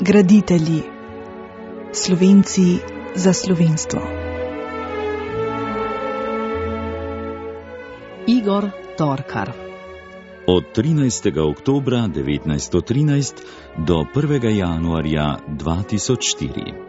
Graditelji. Slovenci za slovenstvo. Igor Torkar. Od 13. oktobra 1913 do 1. januarja 2004.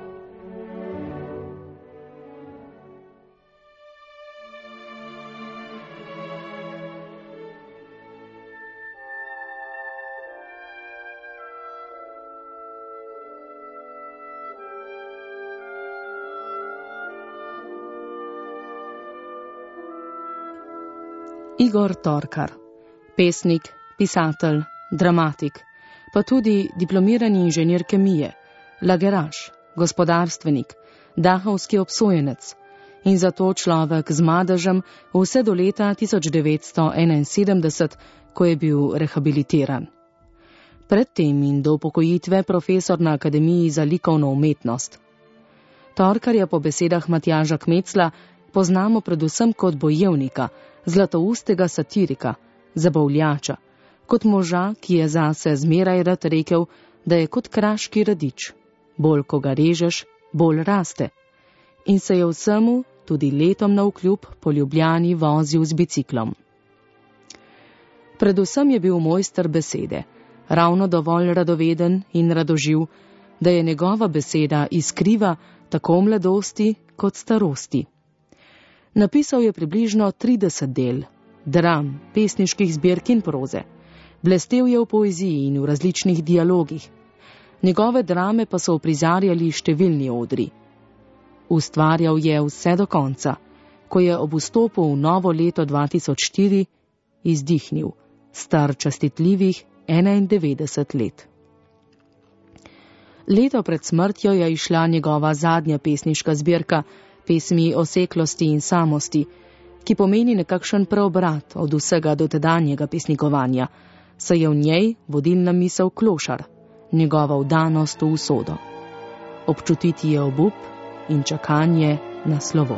Igor Torkar. Pesnik, pisatelj, dramatik, pa tudi diplomirani inženir kemije, lageraš, gospodarstvenik, dahovski obsojenec in zato človek z madežem vse do leta 1971, ko je bil rehabilitiran. Predtem in do upokojitve profesor na Akademiji za likovno umetnost. Torkarja po besedah Matjaža Kmecla poznamo predvsem kot bojevnika, zlatoustega satirika, zabavljača, kot moža, ki je zase zmeraj rad rekel, da je kot kraški radič. Bolj ko ga režeš, bolj raste. In se je vsemu, tudi letom navkljub, po Ljubljani vozil z biciklom. Predvsem je bil mojster besede, ravno dovolj radoveden in radoživ, da je njegova beseda iskriva tako mladosti kot starosti. Napisal je približno 30 del, dram, pesniških zbirk in proze. Blestel je v poeziji in v različnih dialogih. Njegove drame pa so uprizarjali številni odri. Ustvarjal je vse do konca, ko je ob vstopu v novo leto 2004 izdihnil, star častitljivih 91 let. Leto pred smrtjo je izšla njegova zadnja pesniška zbirka, pesmi o seklosti in samosti, ki pomeni nekakšen preobrat od vsega dotedanjega pesnikovanja, saj je v njej vodilna misel klošar, njegova vdanost v usodo. Občutiti je obup in čakanje na slovo.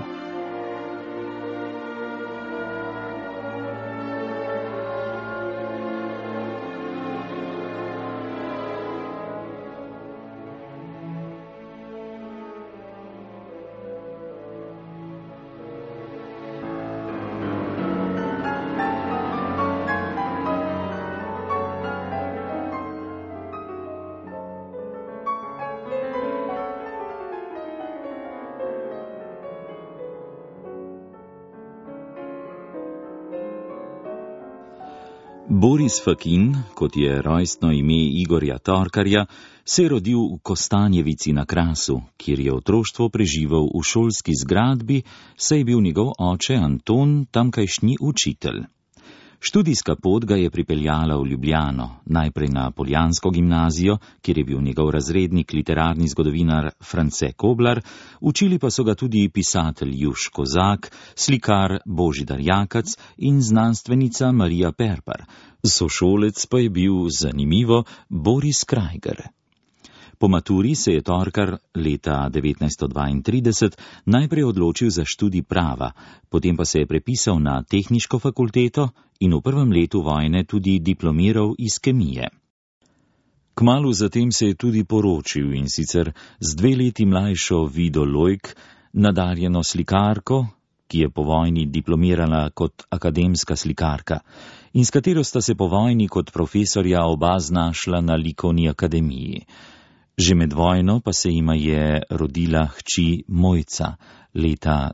Boris Fakin, kot je rojstno ime Igorja Torkarja, se je rodil v Kostanjevici na Krasu, kjer je otroštvo preživel v šolski zgradbi, saj je bil njegov oče Anton tamkajšnji učitelj. Študijska pot ga je pripeljala v Ljubljano, najprej na Poljansko gimnazijo, kjer je bil njegov razrednik literarni zgodovinar France Koblar, učili pa so ga tudi pisatelj Juš Kozak, slikar Božidar Jakac in znanstvenica Marija Perpar. Sošolec pa je bil, zanimivo, Boris Krajger. Po maturi se je Torkar leta 1932 najprej odločil za študij prava, potem pa se je prepisal na tehniško fakulteto in v prvem letu vojne tudi diplomiral iz kemije. Kmalu zatem se je tudi poročil, in sicer z 2 leti mlajšo Vido Lojk, nadarjeno slikarko, ki je po vojni diplomirala kot akademska slikarka in s katero sta se po vojni kot profesorja oba znašla na likovni akademiji. Že med vojno pa se jima je rodila hči Mojca leta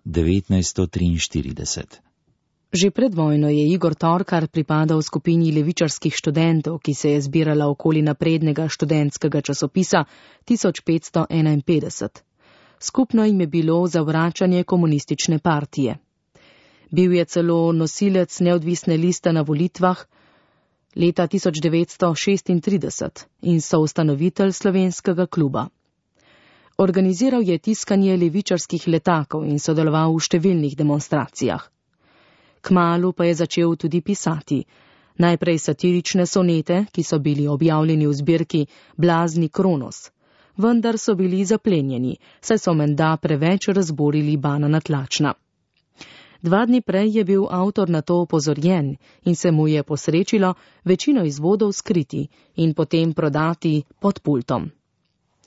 1943. Že pred vojno je Igor Torkar pripadal skupini levičarskih študentov, ki se je zbirala okoli naprednega študentskega časopisa 1551. Skupno jim je bilo zavračanje komunistične partije. Bil je celo nosilec neodvisne liste na volitvah leta 1936 in soustanovitelj slovenskega kluba. Organiziral je tiskanje levičarskih letakov in sodeloval v številnih demonstracijah. Kmalu pa je začel tudi pisati, najprej satirične sonete, ki so bili objavljeni v zbirki Blazni Kronos, vendar so bili zaplenjeni, saj so menda preveč razborili banana tlačna. 2 dni prej je bil avtor na to opozorjen in se mu je posrečilo večino izvodov skriti in potem prodati pod pultom.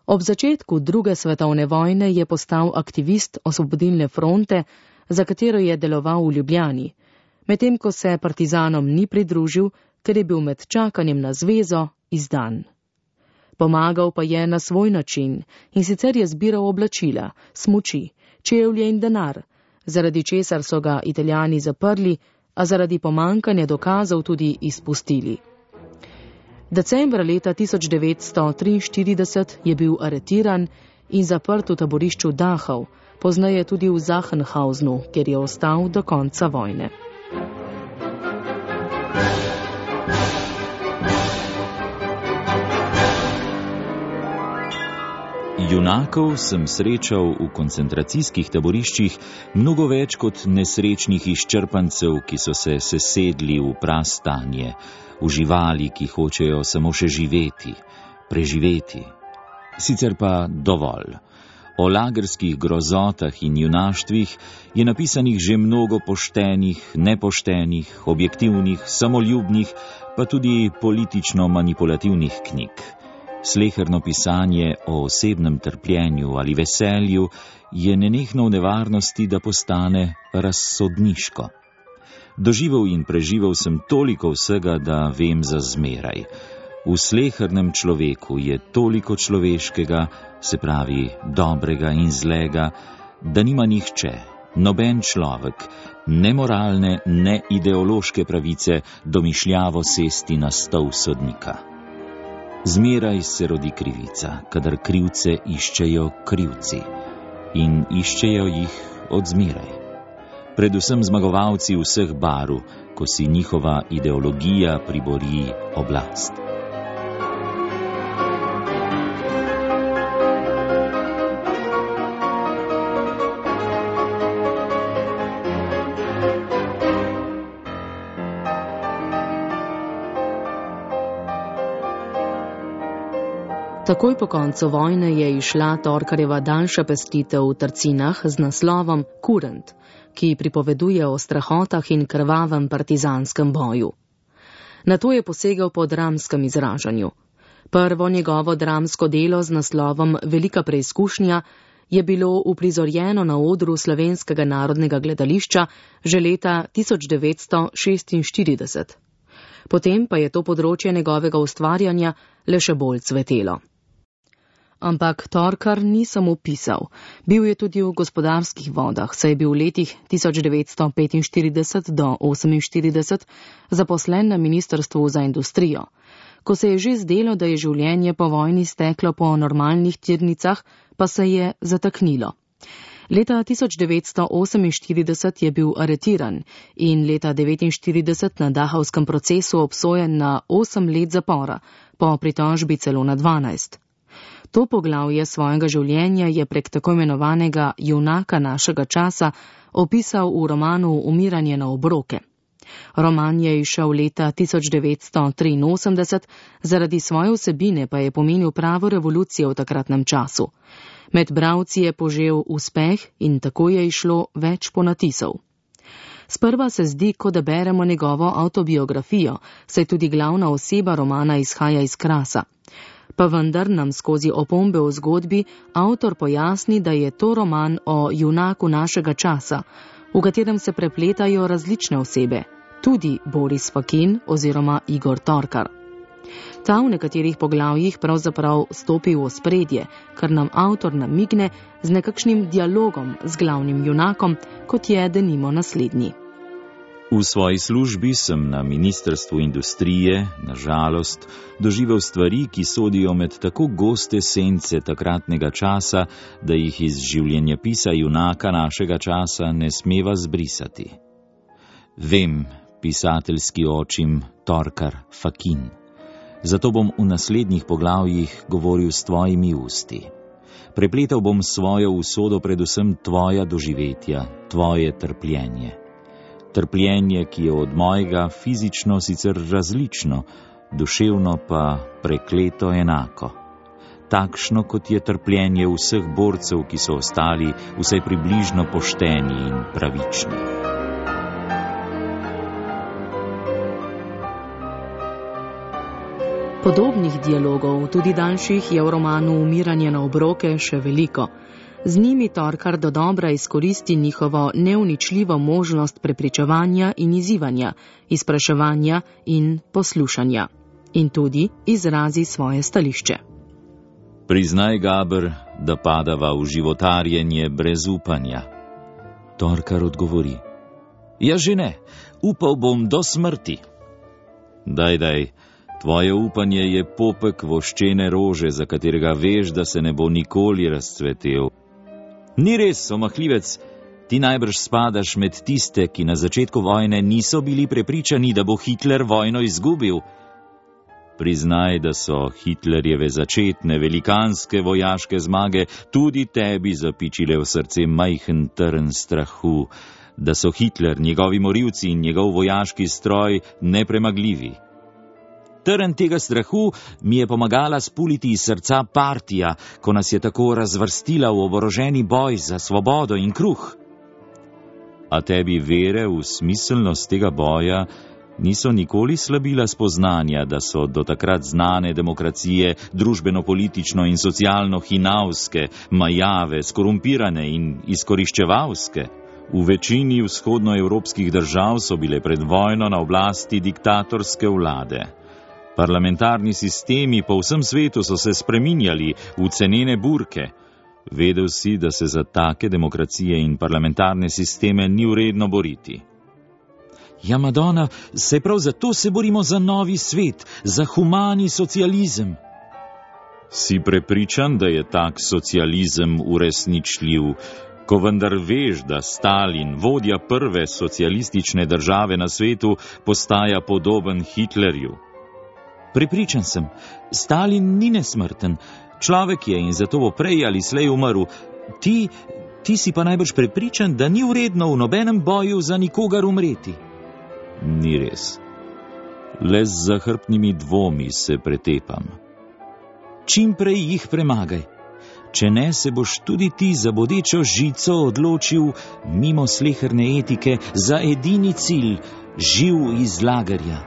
Ob začetku druge svetovne vojne je postal aktivist Osvobodilne fronte, za katero je deloval v Ljubljani, medtem ko se partizanom ni pridružil, ker je bil med čakanjem na zvezo izdan. Pomagal pa je na svoj način, in sicer je zbiral oblačila, smuči, čevlje in denar, zaradi česar so ga Italijani zaprli, a zaradi pomankanja dokazov tudi izpustili. Decembra leta 1943 je bil aretiran in zaprt v taborišču Dachau, pozneje tudi v Sachsenhausenu, kjer je ostal do konca vojne. Junakov sem srečal v koncentracijskih taboriščih mnogo več kot nesrečnih izčrpancev, ki so se sesedli v prastanje, v živali, ki hočejo samo še živeti, preživeti. Sicer pa dovolj. O lagerskih grozotah in junaštvih je napisanih že mnogo poštenih, nepoštenih, objektivnih, samoljubnih, pa tudi politično manipulativnih knjig. Sleherno pisanje o osebnem trpljenju ali veselju je nenehno v nevarnosti, da postane razsodniško. Doživel in preživel sem toliko vsega, da vem za zmeraj. V slehernem človeku je toliko človeškega, se pravi dobrega in zlega, da nima nihče, noben človek, ne moralne, ne ideološke pravice domišljavo sesti na stol sodnika. Zmeraj se rodi krivica, kadar krivce iščejo krivci. In iščejo jih od zmeraj. Predvsem zmagovalci vseh barv, ko si njihova ideologija pribori oblast. Takoj po koncu vojne je izšla Torkarjeva daljša pesnitev v Trcinah z naslovom Kurent, ki pripoveduje o strahotah in krvavem partizanskem boju. Nato je posegal po dramskem izražanju. Prvo njegovo dramsko delo z naslovom Velika preizkušnja je bilo uprizorjeno na odru Slovenskega narodnega gledališča že leta 1946. Potem pa je to področje njegovega ustvarjanja le še bolj cvetelo. Ampak Torkar ni samo pisal, bil je tudi v gospodarskih vodah, saj je bil v letih 1945 do 1948 zaposlen na Ministrstvu za industrijo. Ko se je že zdelo, da je življenje po vojni steklo po normalnih tirnicah, pa se je zataknilo. Leta 1948 je bil aretiran in leta 1949 na Dachavskem procesu obsojen na 8 let zapora, po pritožbi celo na 12. To poglavje svojega življenja je prek tako imenovanega junaka našega časa opisal v romanu Umiranje na obroke. Roman je izšel leta 1983, zaradi svoje vsebine pa je pomenil pravo revolucijo v takratnem času. Med bralci je požel uspeh in tako je išlo več ponatisov. Sprva se zdi, kot da beremo njegovo avtobiografijo, saj tudi glavna oseba romana izhaja iz Krasa. Pa vendar nam skozi opombe v zgodbi avtor pojasni, da je to roman o junaku našega časa, v katerem se prepletajo različne osebe, tudi Boris Fakin oziroma Igor Torkar. Ta v nekaterih poglavjih pravzaprav stopi v ospredje, kar nam avtor namigne z nekakšnim dialogom z glavnim junakom, kot je denimo naslednji. V svoji službi sem na Ministrstvu industrije, na žalost, doživel stvari, ki sodijo med tako goste sence takratnega časa, da jih iz življenjepisa junaka našega časa ne smeva zbrisati. Vem, pisateljski očim Torkar Fakin. Zato bom v naslednjih poglavjih govoril s tvojimi usti. Prepletal bom svojo usodo predvsem tvoja doživetja, tvoje trpljenje. Trpljenje, ki je od mojega fizično sicer različno, duševno pa prekleto enako. Takšno, kot je trpljenje vseh borcev, ki so ostali vsaj približno pošteni in pravični. Podobnih dialogov, tudi daljših, je v romanu Umiranje na obroke še veliko. Z njimi Torkar dodobra izkoristi njihovo neuničljivo možnost prepričevanja in izzivanja, izpraševanja in poslušanja. In tudi izrazi svoje stališče. Priznaj, Gaber, da padava v životarjenje brez upanja. Torkar odgovori. Ja, že ne, upal bom do smrti. Daj, tvoje upanje je popek voščene rože, za katerega veš, da se ne bo nikoli razcvetel. Ni res, omahljivec, ti najbrž spadaš med tiste, ki na začetku vojne niso bili prepričani, da bo Hitler vojno izgubil. Priznaj, da so Hitlerjeve začetne velikanske vojaške zmage tudi tebi zapičile v srce majhen trn strahu, da so Hitler, njegovi morilci in njegov vojaški stroj nepremagljivi. Trn tega strahu mi je pomagala spuliti iz srca partija, ko nas je tako razvrstila v oboroženi boj za svobodo in kruh. A tebi vere v smiselnost tega boja niso nikoli slabila spoznanja, da so do takrat znane demokracije družbeno-politično in socialno hinavske, majave, skorumpirane in izkoriščevalske. V večini vzhodnoevropskih držav so bile pred vojno na oblasti diktatorske vlade. Parlamentarni sistemi po vsem svetu so se spreminjali v cenene burke. Vedel si, da se za take demokracije in parlamentarne sisteme ni vredno boriti. Ja, Madonna, se prav zato se borimo za novi svet, za humani socializem. Si prepričan, da je tak socializem uresničljiv, ko vendar veš, da Stalin, vodja prve socialistične države na svetu, postaja podoben Hitlerju? Prepričan sem, Stalin ni nesmrten, človek je in zato bo prej ali slej umrl. Ti si pa najbrž prepričan, da ni vredno v nobenem boju za nikogar umreti. Ni res. Le z zahrbtnimi dvomi se pretepam. Čim prej jih premagaj. Če ne, se boš tudi ti za bodečo žico odločil mimo sleherne etike za edini cilj, živ iz lagerja.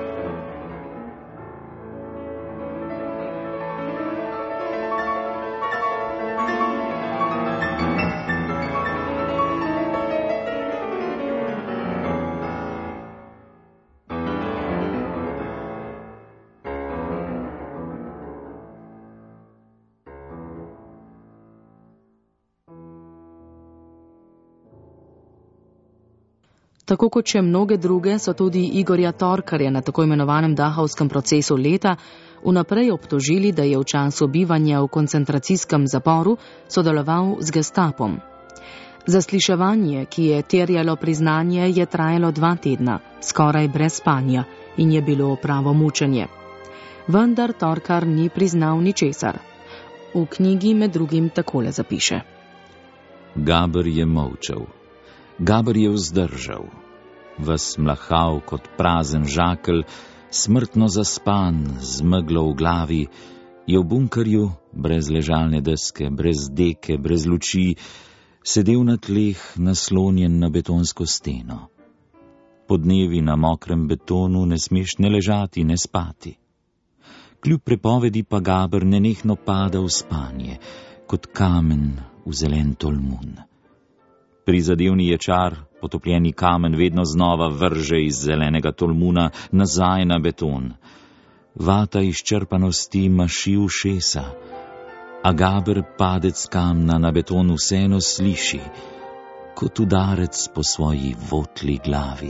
Tako kot še mnoge druge so tudi Igorja Torkarja na tako imenovanem Dahovskem procesu leta vnaprej obtožili, da je v času bivanja v koncentracijskem zaporu sodeloval z Gestapom. Zasliševanje, ki je terjalo priznanje, je trajalo 2 tedna, skoraj brez spanja, in je bilo pravo mučenje. Vendar Torkar ni priznal ničesar. V knjigi med drugim takole zapiše. Gaber je molčal. Gaber je vzdržal, ves mlahal kot prazen žakelj, smrtno zaspan, z meglo v glavi, je v bunkerju, brez ležalne deske, brez deke, brez luči, sedel na tleh, naslonjen na betonsko steno. Podnevi na mokrem betonu ne smeš ne ležati, ne spati. Kljub prepovedi pa Gaber nenehno pada v spanje, kot kamen v zelen tolmun. Prizadevni ječar, potopljeni kamen vedno znova vrže iz zelenega tolmuna nazaj na beton. Vata izčrpanosti maši ušesa, a Gaber padec kamna na beton vseeno sliši, kot udarec po svoji votli glavi.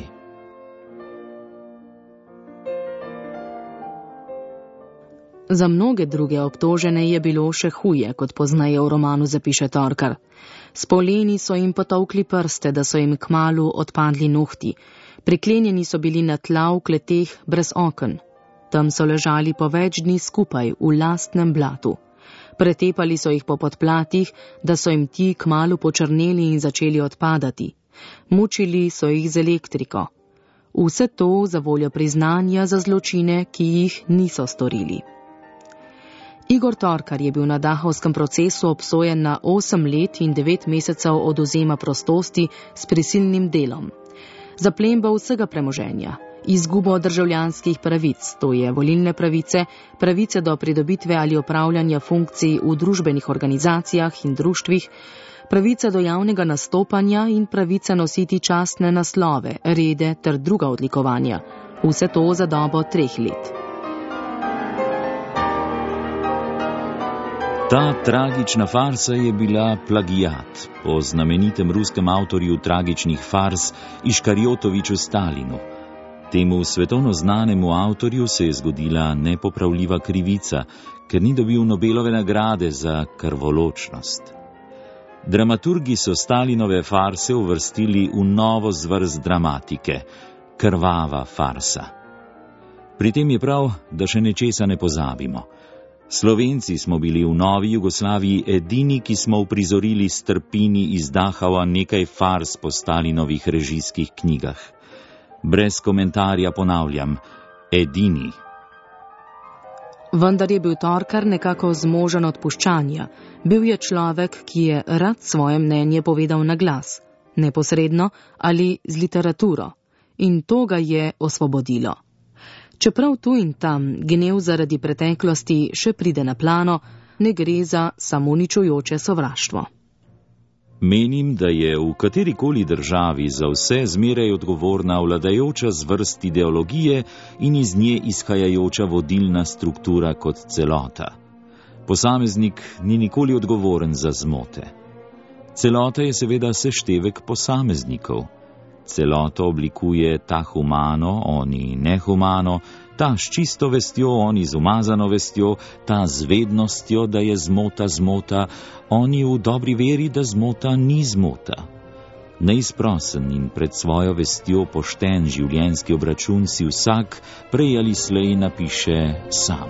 Za mnoge druge obtožene je bilo še huje, kot poznaje v romanu zapiše Torkar. S poleni so jim potovkli prste, da so jim kmalu odpadli nohti. Priklenjeni so bili na tla v kleteh brez oken. Tam so ležali po več dni skupaj v lastnem blatu. Pretepali so jih po podplatih, da so jim ti kmalu počrneli in začeli odpadati. Mučili so jih z elektriko. Vse to za voljo priznanja za zločine, ki jih niso storili. Igor Torkar je bil na Dahovskem procesu obsojen na 8 let in 9 mesecev odvzema prostosti s prisilnim delom. Zaplemba vsega premoženja izgubo državljanskih pravic, to je volilne pravice, pravice do pridobitve ali opravljanja funkcij v družbenih organizacijah in društvih, pravice do javnega nastopanja in pravice nositi častne naslove, rede ter druga odlikovanja. Vse to za dobo 3 let. Ta tragična farsa je bila plagijat po znamenitem ruskem avtorju tragičnih fars Iškarjotoviču Stalinu. Temu svetovno znanemu avtorju se je zgodila nepopravljiva krivica, ker ni dobil Nobelove nagrade za krvoločnost. Dramaturgi so Stalinove farse uvrstili v novo zvrst dramatike, krvava farsa. Pri tem je prav, da še nečesa ne pozabimo. Slovenci smo bili v novi Jugoslaviji edini, ki smo uprizorili strpini iz Dachauja nekaj fars po Stalinovih režijskih knjigah. Brez komentarja ponavljam, edini. Vendar je bil Torkar nekako zmožen odpuščanja. Bil je človek, ki je rad svoje mnenje povedal na glas, neposredno ali z literaturo. In to ga je osvobodilo. Čeprav tu in tam gnev zaradi preteklosti še pride na plano, ne gre za samouničujoče sovraštvo. Menim, da je v katerikoli državi za vse zmeraj odgovorna vladajoča zvrst ideologije in iz nje izhajajoča vodilna struktura kot celota. Posameznik ni nikoli odgovoren za zmote. Celota je seveda seštevek posameznikov. Celoto oblikuje ta humano, oni nehumano, ta s čisto vestjo, oni z umazano vestjo, ta z vednostjo, da je zmota zmota, oni v dobri veri, da zmota ni zmota. Neizprosen in pred svojo vestjo pošten življenjski obračun si vsak prej ali slej napiše sam.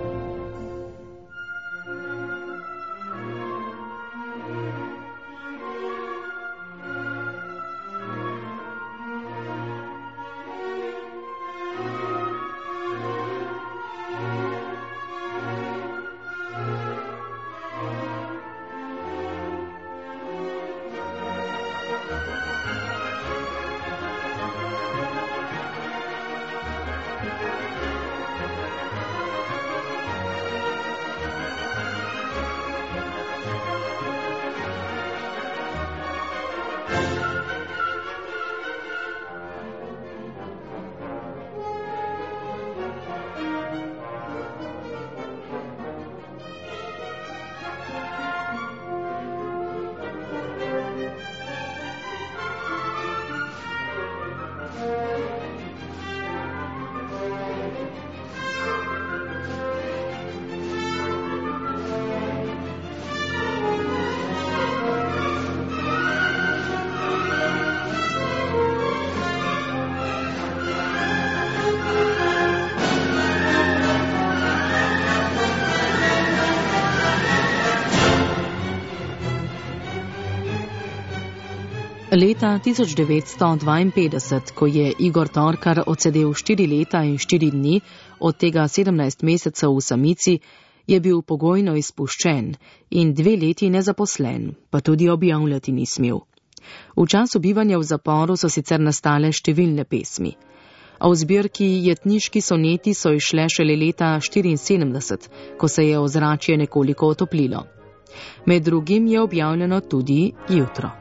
Leta 1952, ko je Igor Torkar odsedel 4 leta in 4 dni, od tega 17 mesecev v samici, je bil pogojno izpuščen in 2 leti nezaposlen, pa tudi objavljati ni smel. V času bivanja v zaporu so sicer nastale številne pesmi. A v zbirki Jetniški soneti so izšle šele leta 1974, ko se je ozračje nekoliko otoplilo. Med drugim je objavljeno tudi Jutro.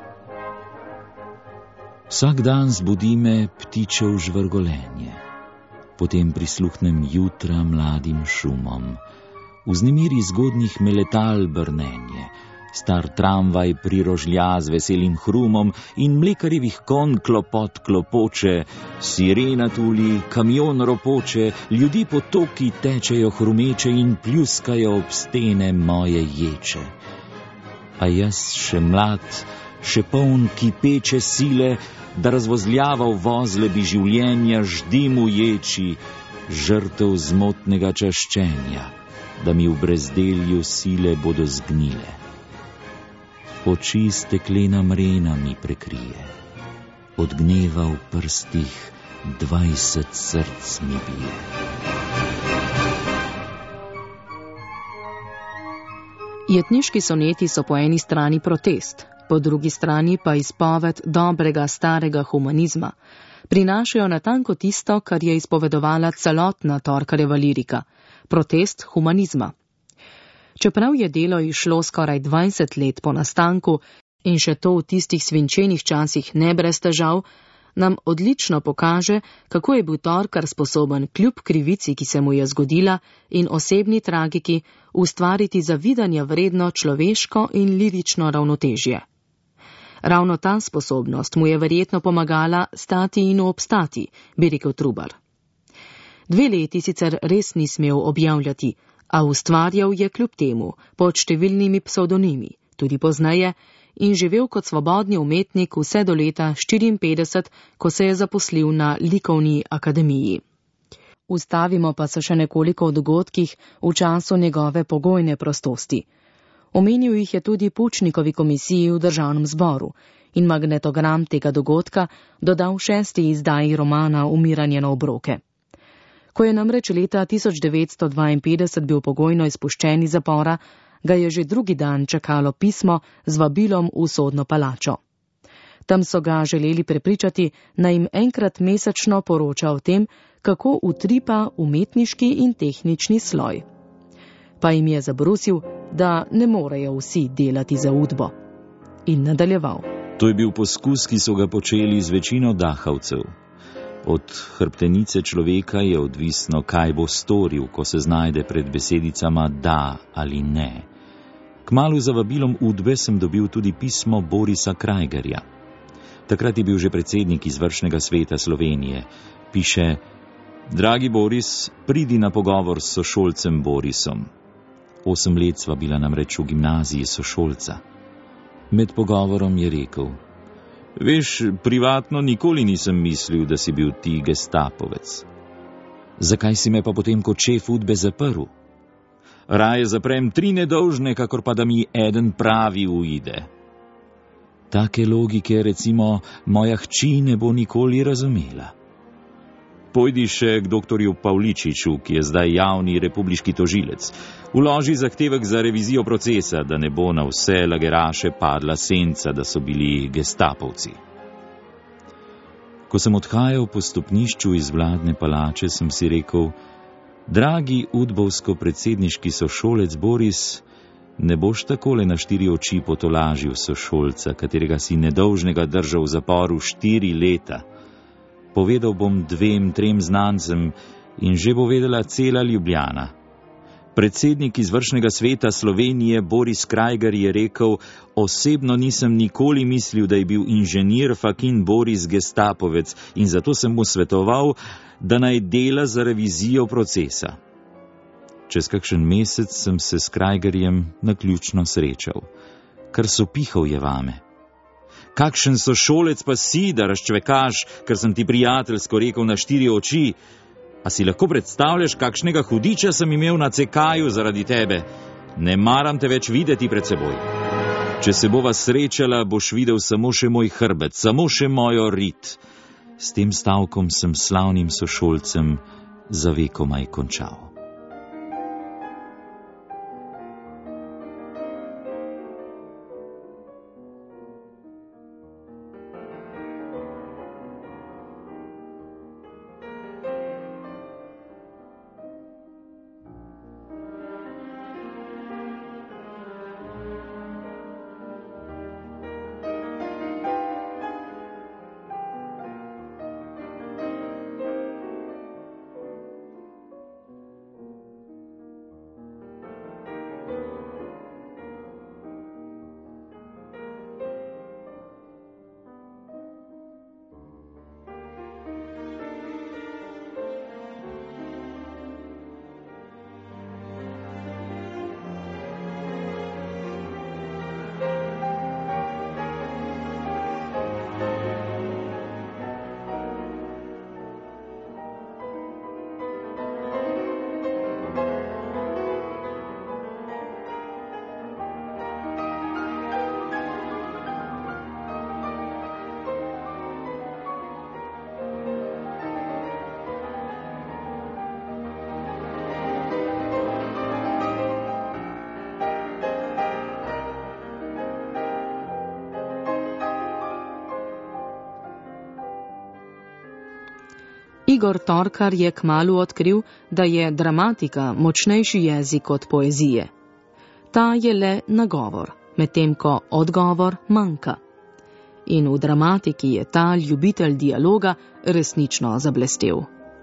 Vsak dan zbudi me ptičev žvrgolenje, potem prisluhnem jutra mladim šumom, vznemiri zgodnjih meletal brnenje, star tramvaj prirožlja z veselim hrumom in mlekarjevih konj klopot klopoče, sirena tuli, kamion ropoče, ljudi potoki tečejo hrumeče in pljuskajo ob stene moje ječe. A jaz še mlad, še poln kipeče sile, da razvozljaval vozle bi življenja ždim uječi, žrtev zmotnega čaščenja, da mi v brezdelju sile bodo zgnile. Oči steklena mrena mi prekrije, od gneva v prstih 20 src mi bije. Jetniški soneti so po eni strani protest, po drugi strani pa izpoved dobrega starega humanizma. Prinašajo natanko tisto, kar je izpovedovala celotna Torkarjeva lirika – protest humanizma. Čeprav je delo išlo skoraj 20 let po nastanku in še to v tistih svinčenih časih ne brez težav, nam odlično pokaže, kako je bil Torkar sposoben kljub krivici, ki se mu je zgodila, in osebni tragiki ustvariti zavidanja vredno človeško in lirično ravnotežje. Ravno ta sposobnost mu je verjetno pomagala stati in obstati, bi rekel Trubar. 2 leti sicer res ni smel objavljati, a ustvarjal je kljub temu pod številnimi psevdonimi, tudi pozneje, in živel kot svobodni umetnik vse do leta 1954, ko se je zaposlil na Likovni akademiji. Ustavimo pa se še nekoliko v dogodkih v času njegove pogojne prostosti. Omenil jih je tudi Pučnikovi komisiji v Državnem zboru in magnetogram tega dogodka dodal 6. izdaji romana Umiranje na obroke. Ko je namreč leta 1952 bil pogojno izpuščen iz zapora, ga je že drugi dan čakalo pismo z vabilom v sodno palačo. Tam so ga želeli prepričati, naj jim enkrat mesečno poroča o tem, kako utripa umetniški in tehnični sloj. Pa jim je zabrusil, da ne morejo vsi delati za udbo. In nadaljeval. To je bil poskus, ki so ga počeli z večino dahavcev. Od hrbtenice človeka je odvisno, kaj bo storil, ko se znajde pred besedicama da ali ne. Kmalu za vabilom udbe sem dobil tudi pismo Borisa Krajgerja. Takrat je bil že predsednik izvršnega sveta Slovenije. Piše: Dragi Boris, pridi na pogovor s sošolcem Borisom. 8 let sva bila namreč v gimnaziji sošolca. Med pogovorom je rekel: Veš, privatno nikoli nisem mislil, da si bil ti gestapovec. Zakaj si me pa potem kot šef udbe zaprl? Raje zaprem 3 nedolžne, kakor pa da mi eden pravi uide. Take logike, recimo, moja hči ne bo nikoli razumela. Pojdi še k doktorju Pavličiču, ki je zdaj javni republiški tožilec. Vloži zahtevek za revizijo procesa, da ne bo na vse lageraše padla senca, da so bili gestapovci. Ko sem odhajal po stopnišču iz vladne palače, sem si rekel: Dragi udbovsko-predsedniški sošolec Boris, ne boš takole na 4 oči potolažil sošolca, katerega si nedolžnega držal v zaporu 4 leta. Povedal bom 2-3 znancem in že bo vedela cela Ljubljana. Predsednik izvršnega sveta Slovenije Boris Krajger je rekel: Osebno nisem nikoli mislil, da je bil inženir Fakin Boris gestapovec in zato sem mu svetoval, da naj dela za revizijo procesa. Čez kakšen mesec sem se s Krajgerjem naključno srečal. Kar sopihal je vame. Kakšen sošolec pa si, da razčvekaš, ker sem ti prijateljsko rekel na 4 oči? A si lahko predstavljaš, kakšnega hudiča sem imel na CK-ju zaradi tebe? Ne maram te več videti pred seboj. Če se bova srečala, boš videl samo še moj hrbet, samo še mojo rit. S tem stavkom sem slavnim sošolcem za vekomaj končal. Igor Torkar je kmalu odkril, da je dramatika močnejši jezik od poezije. Ta je le nagovor, medtem ko odgovor manjka. In v dramatiki je ta ljubitelj dialoga resnično zablestel.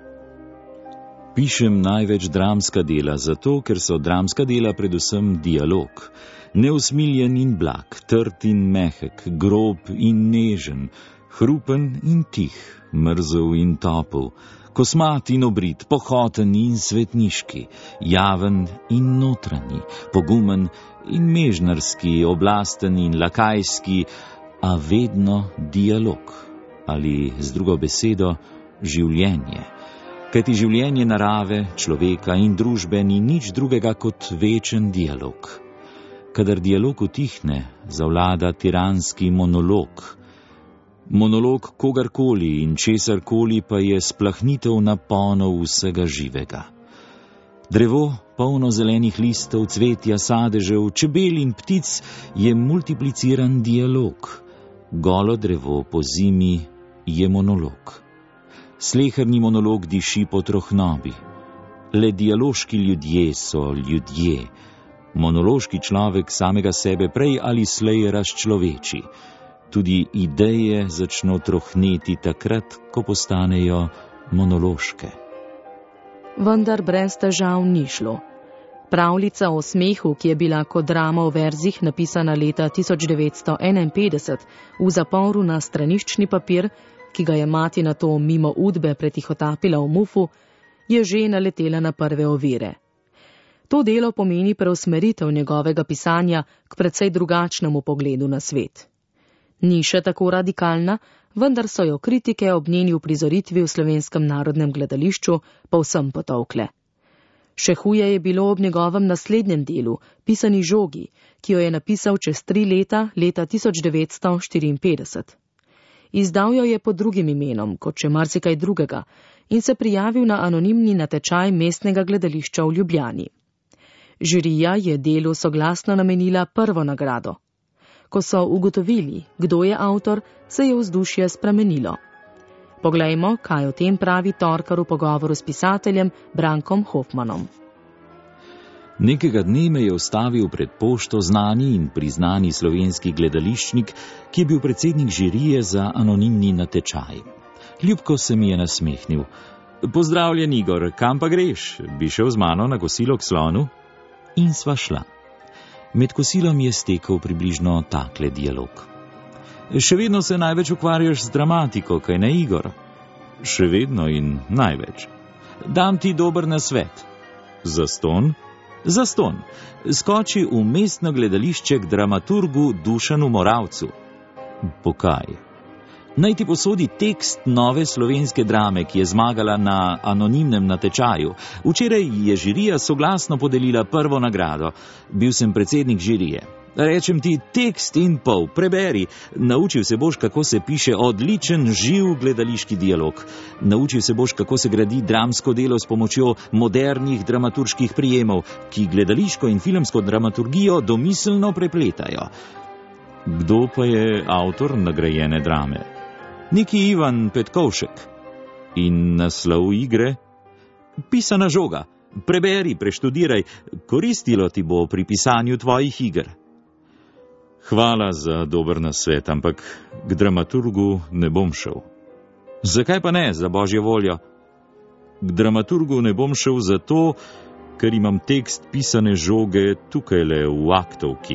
Pišem največ dramska dela zato, ker so dramska dela predvsem dialog. Neusmiljen in blag, trd in mehek, grob in nežen, hrupen in tih, mrzel in topel, kosmat in obrit, pohoten in svetniški, javen in notranji, pogumen in mežnarski, oblasten in lakajski, a vedno dialog. Ali z drugo besedo, življenje. Kajti življenje narave, človeka in družbe ni nič drugega kot večen dialog. Kadar dialog utihne, zavlada tiranski monolog. Monolog kogarkoli in česarkoli pa je splahnitev naponov vsega živega. Drevo, polno zelenih listov, cvetja, sadežev, čebel in ptic, je multipliciran dialog. Golo drevo po zimi je monolog. Sleherni monolog diši po trohnobi. Le dialoški ljudje so ljudje. Monološki človek samega sebe prej ali slej razčloveči. Tudi ideje začno trohneti takrat, ko postanejo monološke. Vendar brez težav ni šlo. Pravljica o smehu, ki je bila kot drama v verzih napisana leta 1951 v zaporu na straniščni papir, ki ga je mati nato mimo udbe pretihotapila v mufu, je že naletela na prve ovire. To delo pomeni preusmeritev njegovega pisanja k precej drugačnemu pogledu na svet. Ni še tako radikalna, vendar so jo kritike ob njeni uprizoritvi v Slovenskem narodnem gledališču povsem potolkle. Še huje je bilo ob njegovem naslednjem delu, Pisani žogi, ki jo je napisal čez 3 leta, leta 1954. Izdal jo je pod drugim imenom, kot še marsikaj drugega, in se prijavil na anonimni natečaj mestnega gledališča v Ljubljani. Žirija je delu soglasno namenila prvo nagrado. Ko so ugotovili, kdo je avtor, se je vzdušje spremenilo. Poglejmo, kaj o tem pravi Torkar v pogovoru s pisateljem Brankom Hofmanom. Nekega dne me je ustavil pred pošto znani in priznani slovenski gledališčnik, ki je bil predsednik žirije za anonimni natečaj. Ljubko se mi je nasmehnil. Pozdravljen, Igor, kam pa greš? Bi šel z mano na kosilo k slonu? In sva šla. Med kosilom je stekel približno takle dialog. Še vedno se največ ukvarjaš z dramatiko, kaj ne, Igor? Še vedno in največ. Dam ti dober nasvet. Zastonj? Zastonj. Skoči v mestno gledališče k dramaturgu Dušanu Moravcu. Pokaj. Naj ti posodi tekst nove slovenske drame, ki je zmagala na anonimnem natečaju. Včeraj je žirija soglasno podelila prvo nagrado. Bil sem predsednik žirije. Rečem ti, tekst in pol, preberi. Naučil se boš, kako se piše odličen, živ gledališki dialog. Naučil se boš, kako se gradi dramsko delo s pomočjo modernih dramaturških prijemov, ki gledališko in filmsko dramaturgijo domiselno prepletajo. Kdo pa je avtor nagrajene drame? Neki Ivan Petkovšek. In naslov igre? Pisana žoga. Preberi, preštudiraj, koristilo ti bo pri pisanju tvojih iger. Hvala za dober nasvet, ampak k dramaturgu ne bom šel. Zakaj pa ne, za božjo voljo? K dramaturgu ne bom šel zato, ker imam tekst pisane žoge tukajle v aktovki.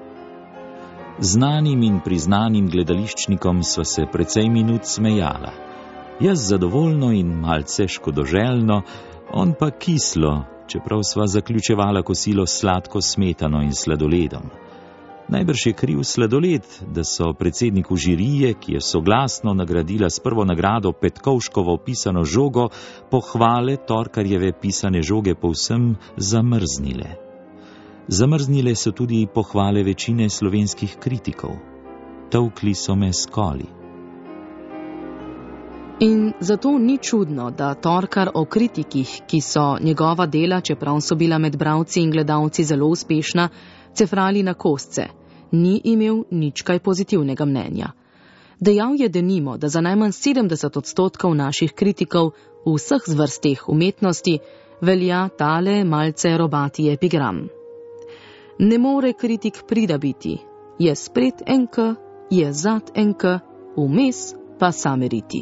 Znanim in priznanim gledališčnikom sva se precej minut smejala. Jaz zadovoljno in malce škodoželjno, on pa kislo, čeprav sva zaključevala kosilo s sladko smetano in sladoledom. Najbrž je kriv sladoled, da so predsedniku žirije, ki je soglasno nagradila s prvo nagrado Petkovškovo pisano žogo, pohvale Torkarjeve pisane žoge povsem zamrznile. Zamrznile so tudi pohvale večine slovenskih kritikov. Tolkli so me s koli. In zato ni čudno, da Torkar o kritikih, ki so njegova dela, čeprav so bila med bralci in gledalci zelo uspešna, cefrali na kosce, ni imel nič kaj pozitivnega mnenja. Dejal je denimo, da za najmanj 70% naših kritikov v vseh zvrsteh umetnosti velja tale malce robati epigram. Ne more kritik pridabiti, je spred enk, je zad enk, vmes pa same riti.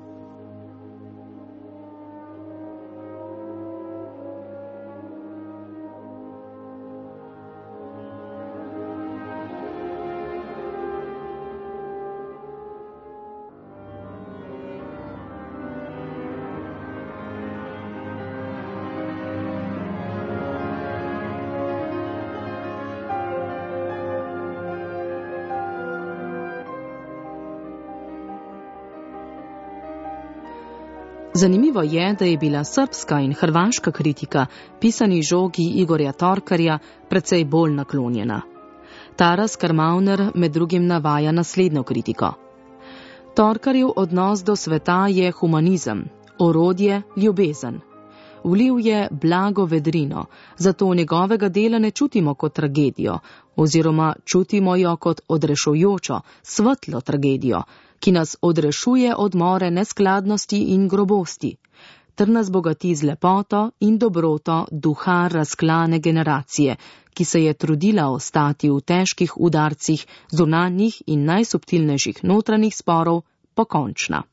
Zanimivo je, da je bila srbska in hrvaška kritika pisani žogi Igorja Torkarja precej bolj naklonjena. Taras Karmauner med drugim navaja naslednjo kritiko. Torkarjev odnos do sveta je humanizem, orodje ljubezen. Vlil je blago vedrino, zato njegovega dela ne čutimo kot tragedijo, oziroma čutimo jo kot odrešujočo, svetlo tragedijo, ki nas odrešuje od more neskladnosti in grobosti, ter nas bogati z lepoto in dobroto duha razklane generacije, ki se je trudila ostati v težkih udarcih zunanjih in najsubtilnejših notranjih sporov pokončna.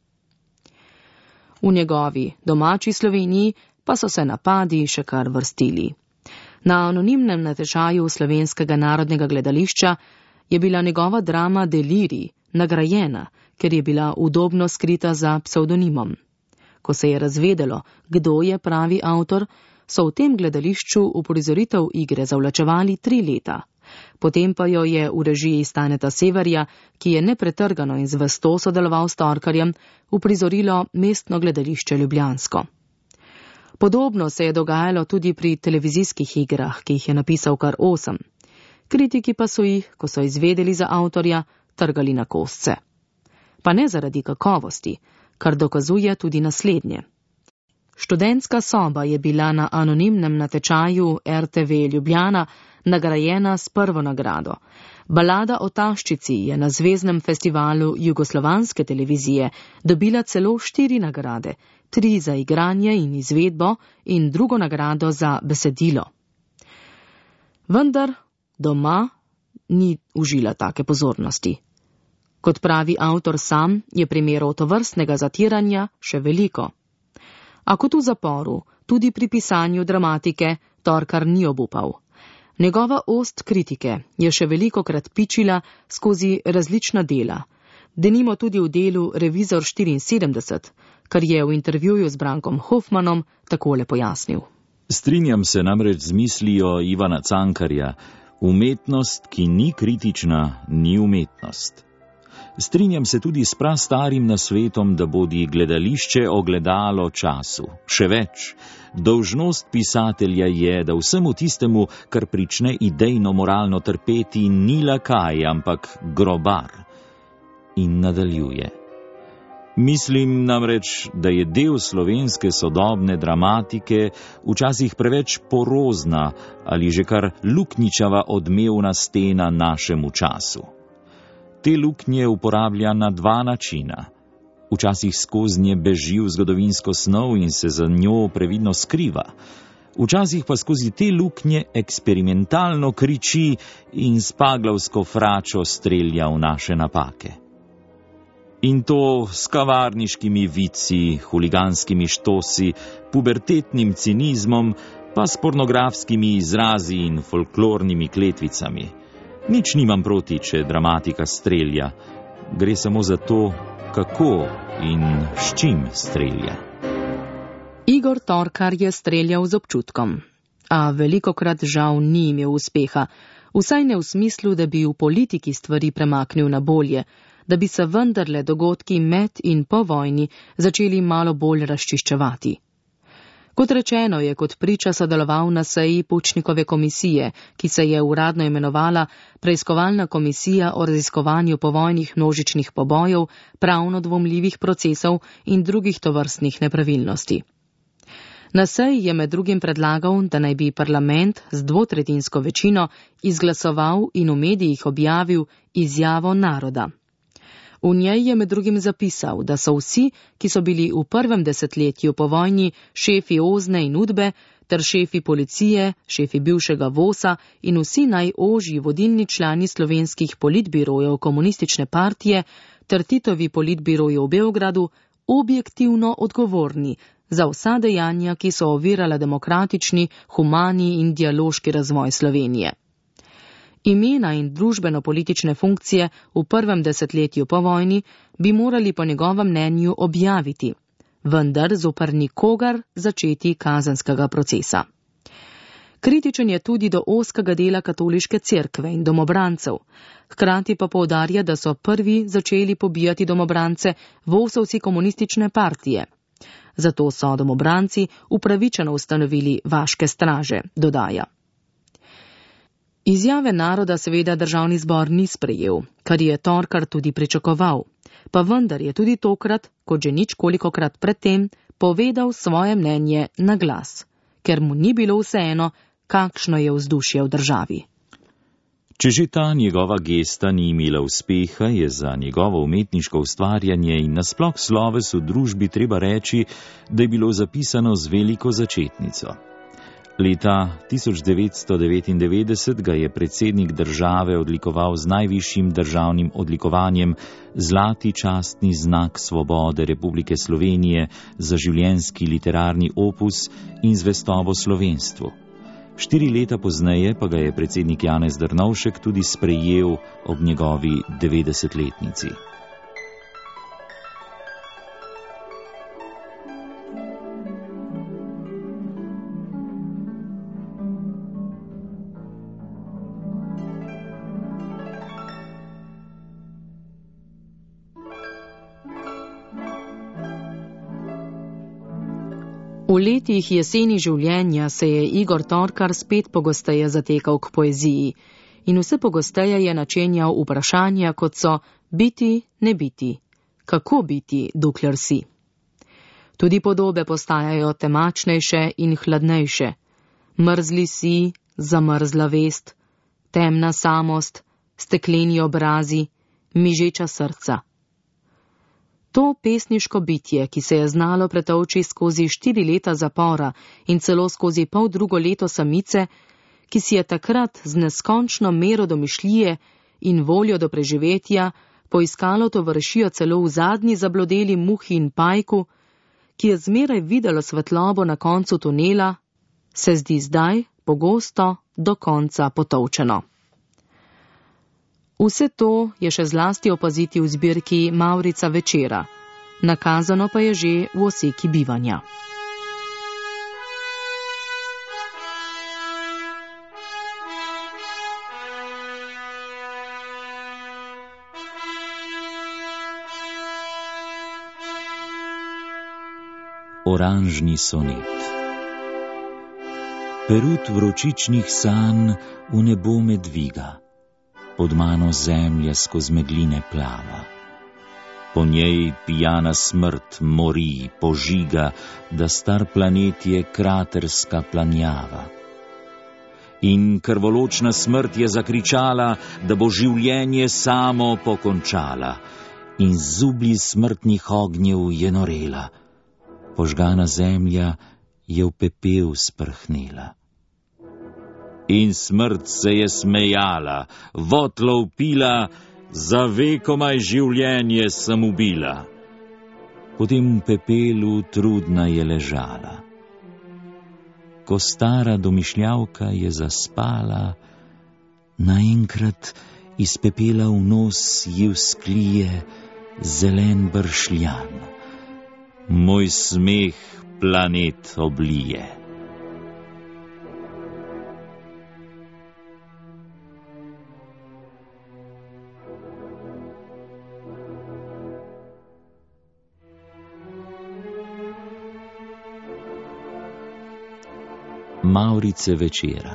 V njegovi domači Sloveniji pa so se napadi še kar vrstili. Na anonimnem natečaju Slovenskega narodnega gledališča je bila njegova drama Delirij nagrajena, ker je bila udobno skrita za psevdonimom. Ko se je razvedelo, kdo je pravi avtor, so v tem gledališču uprizoritev igre zavlačevali 3 leta. Potem pa jo je v režiji Staneta Severja, ki je nepretrgano in zvesto sodeloval s Torkarjem, uprizorilo Mestno gledališče ljubljansko. Podobno se je dogajalo tudi pri televizijskih igrah, ki jih je napisal kar 8. Kritiki pa so jih, ko so izvedeli za avtorja, trgali na kosce. Pa ne zaradi kakovosti, kar dokazuje tudi naslednje. Študentska soba je bila na anonimnem natečaju RTV Ljubljana nagrajena s prvo nagrado. Balada o taščici je na Zvezdnem festivalu jugoslovanske televizije dobila celo 4 nagrade, 3 za igranje in izvedbo in drugo nagrado za besedilo. Vendar doma ni užila take pozornosti. Kot pravi avtor sam, je primerov tovrstnega zatiranja še veliko. A kot v zaporu, tudi pri pisanju dramatike, Torkar ni obupal. Njegova ost kritike je še velikokrat pičila skozi različna dela, denimo tudi v delu Revizor 74, kar je v intervjuju z Brankom Hofmanom takole pojasnil. Strinjam se namreč z mislijo Ivana Cankarja, umetnost, ki ni kritična, ni umetnost. Strinjam se tudi s prastarim nasvetom, da bodi gledališče ogledalo času. Še več, dolžnost pisatelja je, da vsemu tistemu, kar prične idejno moralno trpeti, ni lakaj, ampak grobar. In nadaljuje. Mislim namreč, da je del slovenske sodobne dramatike včasih preveč porozna ali že kar luknjičava odmevna stena našemu času. Te luknje uporablja na 2 načina. Včasih skoznje beži v zgodovinsko snov in se za njo previdno skriva. Včasih pa skozi te luknje eksperimentalno kriči in s paglavsko fračo strelja v naše napake. In to s kavarniškimi vici, huliganskimi štosi, pubertetnim cinizmom, pa s pornografskimi izrazi in folklornimi kletvicami. Nič nimam proti, če dramatika strelja. Gre samo za to, kako in s čim strelja. Igor Torkar je streljal z občutkom, a velikokrat žal ni imel uspeha, vsaj ne v smislu, da bi v politiki stvari premaknil na bolje, da bi se vendarle dogodki med in po vojni začeli malo bolj razčiščevati. Kot rečeno, je kot priča sodeloval na seji Pučnikove komisije, ki se je uradno imenovala Preiskovalna komisija o raziskovanju povojnih množičnih pobojev, pravno dvomljivih procesov in drugih tovrstnih nepravilnosti. Na seji je med drugim predlagal, da naj bi parlament z 2/3 večino izglasoval in v medijih objavil izjavo naroda. V njej je med drugim zapisal, da so vsi, ki so bili v prvem desetletju po vojni šefi Ozne in Udbe, ter šefi policije, šefi bivšega VOS-a in vsi najožji vodilni člani slovenskih politbirojev komunistične partije ter Titovi politbiroji v Beogradu objektivno odgovorni za vsa dejanja, ki so ovirala demokratični, humani in dialoški razvoj Slovenije. Imena in družbeno-politične funkcije v prvem desetletju po vojni bi morali po njegovem mnenju objaviti, vendar zoper nikogar začeti kazenskega procesa. Kritičen je tudi do ozkega dela katoliške cerkve in domobrancev, hkrati pa poudarja, da so prvi začeli pobijati domobrance VOS-ovci komunistične partije. Zato so domobranci upravičeno ustanovili vaške straže, dodaja. Izjave naroda seveda državni zbor ni sprejel, kar je Torkar tudi pričakoval, pa vendar je tudi tokrat, kot že ničkolikokrat predtem, povedal svoje mnenje na glas, ker mu ni bilo vseeno, kakšno je vzdušje v državi. Če že ta njegova gesta ni imela uspeha, je za njegovo umetniško ustvarjanje in nasploh sloves v družbi treba reči, da je bilo zapisano z veliko začetnico. Leta 1999 ga je predsednik države odlikoval z najvišjim državnim odlikovanjem Zlati častni znak svobode Republike Slovenije za življenjski literarni opus in zvestobo slovenstvu. 4 leta pozneje pa ga je predsednik Janez Drnovšek tudi sprejel ob njegovi 90-letnici. V letih jeseni življenja se je Igor Torkar spet pogosteje zatekal k poeziji in vse pogosteje je načenjal vprašanja, kot so biti, ne biti, kako biti, dokler si. Tudi podobe postajajo temačnejše in hladnejše. Mrzli si, zamrzla vest, temna samost, stekleni obrazi, mižeča srca. To pesniško bitje, ki se je znalo pretolči skozi 4 leta zapora in celo skozi poldrugo leto samice, ki si je takrat z neskončno mero domišljije in voljo do preživetja poiskalo tovarišijo celo v zadnji zablodeli muhi in pajku, ki je zmeraj videlo svetlobo na koncu tunela, se zdi zdaj pogosto do konca potolčeno. Vse to je še zlasti opaziti v zbirki Mavrica večera, nakazano pa je že v oseki bivanja. Oranžni sonet. Perut vročičnih sanj v nebo me dviga. Pod mano zemlja skozi megline plava. Po njej pijana smrt mori, požiga, da star planet je kraterska planjava. In krvoločna smrt je zakričala, da bo življenje samo pokončala. In z zublji smrtnih ognjev je norela. Požgana zemlja je v pepel sprhnela. In smrt se je smejala, votlo vpila, za vekomaj življenje sem ubila. Potem v pepelu trudna je ležala. Ko stara domišljavka je zaspala, naenkrat iz pepela v nos ji vzklije zelen bršljan. Moj smeh planet oblije. Mavrice večera.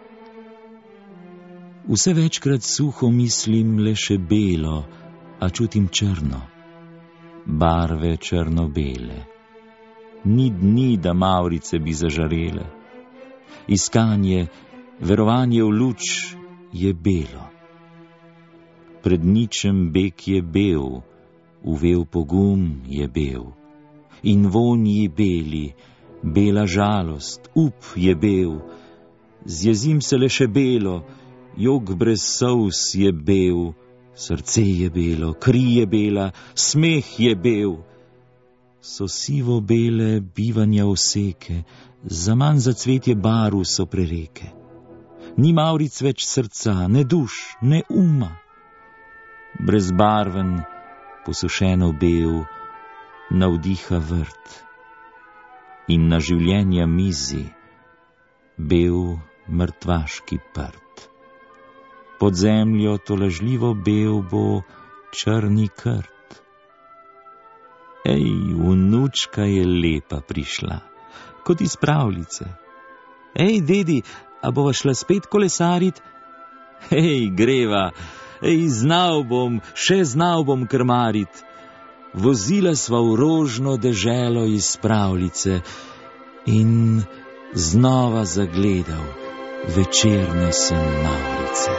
Vse večkrat suho mislim le še belo, a čutim črno. Barve črno-bele. Ni dni, da mavrice bi zažarele. Iskanje, verovanje v luč je belo. Pred ničem beg je bel, uvel pogum je bel. In vonji beli, bela žalost, up je bel. Zjezim se le še belo, jog brez solz je bel. Srce je belo, kri je bela, smeh je bel. So sivo bele bivanja oseke, zaman za cvetje baru so prereke. Ni mavric več srca, ne duš, ne uma. Brezbarven, posušeno bel, navdiha vrt. In na življenja mizi, bel mrtvaški prt. Pod zemljo tolažljivo bel bo črni krt. Ej, vnučka je lepa prišla, kot iz pravljice. Ej, dedi, a bova šla spet kolesarit? Ej, greva, ej, še znal bom krmarit. Vozila sva v rožno deželo iz pravljice in znova zagledal večerne sen mavrice.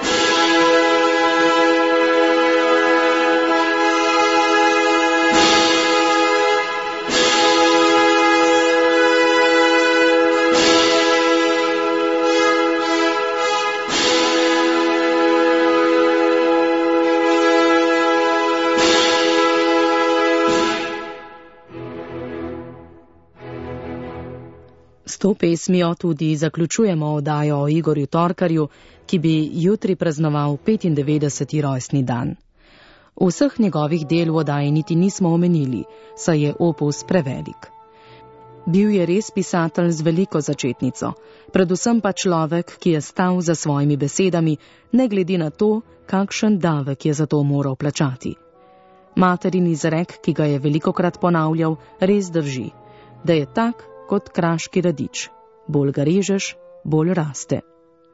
S to pesmijo tudi zaključujemo oddajo o Igorju Torkarju, ki bi jutri praznoval 95. rojstni dan. Vseh njegovih del v oddaji niti nismo omenili, saj je opus prevelik. Bil je res pisatelj z veliko začetnico, predvsem pa človek, ki je stal za svojimi besedami, ne glede na to, kakšen davek je za to moral plačati. Materin izrek, ki ga je velikokrat ponavljal, res drži, da je tak kot kraški radič. Bolj ga režeš, bolj raste.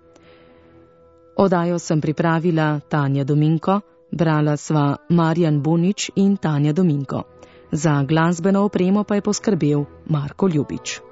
Oddajo sem pripravila Tanja Dominko, brala sva Marjan Bunič in Tanja Dominko. Za glasbeno opremo pa je poskrbel Marko Ljubič.